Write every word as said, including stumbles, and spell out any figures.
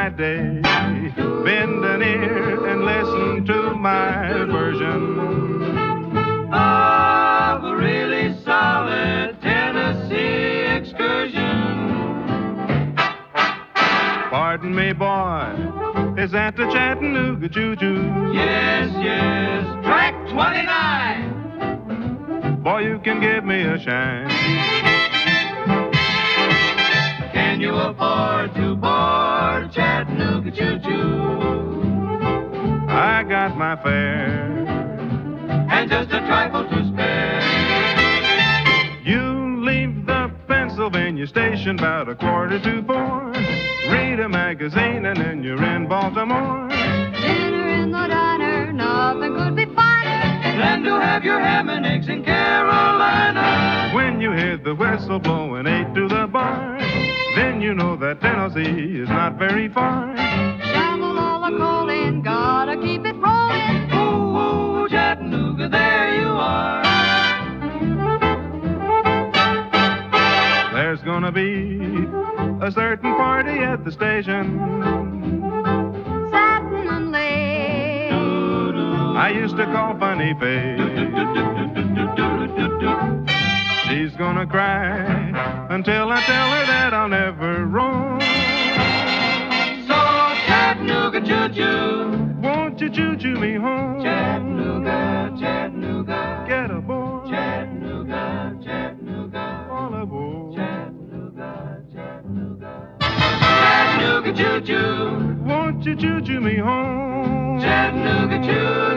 night day. Bend an ear and listen to my version of a really solid Tennessee excursion. Pardon me, boy, is that the Chattanooga Choo-Choo? Yes, yes, track twenty-nine. Boy, you can give me a shine. Can you afford to board Chattanooga Choo-Choo? I got my fare and just a trifle to spare. You leave the Pennsylvania station about a quarter to four. Read a magazine and then you're in Baltimore. Dinner in the diner, nothing could be finer than to have your ham and eggs in Carolina. When you hear the whistle blowing eight to the bar, then you know that Tennessee is not very far. Shovel all the coal in, gotta keep it rolling. Ooh, ooh, Chattanooga, there you are. There's gonna be a certain party at the station. Satin and lace. I used to call Funny Face. She's gonna cry until I tell her that I'll never roam. So Chattanooga choo-choo, won't you choo-choo me home? Chattanooga, Chattanooga, get aboard. Chattanooga, Chattanooga, all aboard. Chattanooga, Chattanooga, Chattanooga choo-choo, won't you choo-choo me home? Chattanooga choo.